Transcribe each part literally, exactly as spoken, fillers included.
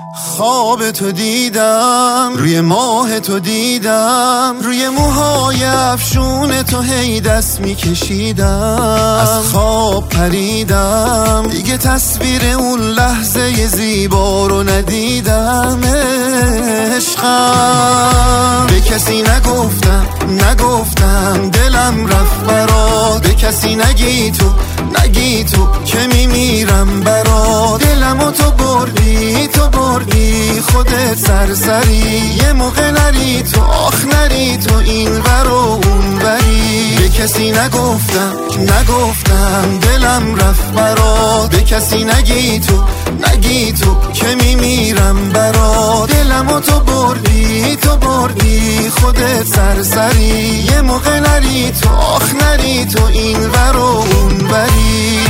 خواب تو دیدم، روی ماه تو دیدم، روی موهای افشون تو هی دست میکشیدم. از خواب پریدم، دیگه تصویر اون لحظه زیبا رو ندیدم. عشقم به کسی نگفتم، نگفتم دلم رفت برات. به کسی نگی تو، نگی تو که میمیرم برات. دلمو تو بردی، تو بردی خودت سرسری. یه موقع نری تو، آخ نری تو این ور و اون وری. به کسی نگفتم، نگفتم دلم رفت برات. به کسی نگی تو، نگی تو که میمیرم برات. دلمو تو بردی، تو بردی خودت سرسری. یه موقع نری تو، آخ نری تو این ور و اون وری.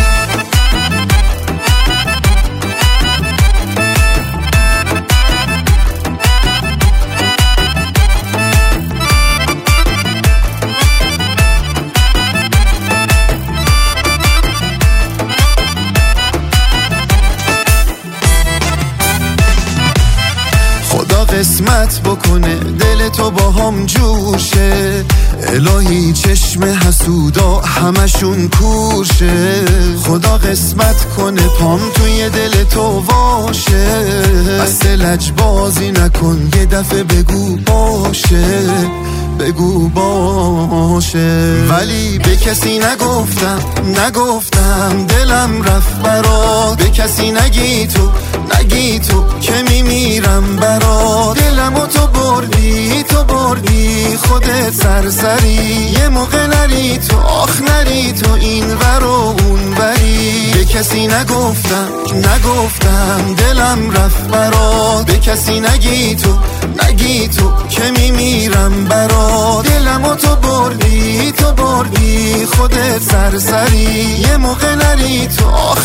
قسمت بکنه دل تو با هم جوشه. الهی چشم حسودا همشون کورشه. خدا قسمت کنه پام توی دل تو واشه. بس لج بازی نکن، یه دفعه بگو باشه، بگو باشه. ولی به کسی نگفتم، نگفتم دلم رفت برات. به کسی نگی تو، نگی تو که میمیرم برات. دلمو تو بردی، تو بردی خودت سرسری. یه موقع نری تو، آخ نری تو این ور و اون وری. به کسی نگفتم، نگفتم دلم رفت برات. به کسی نگی تو، نگی تو که میمیرم برات. دلمو تو بردی، تو بردی خودت سرسری. یه موقع نری تو، آخ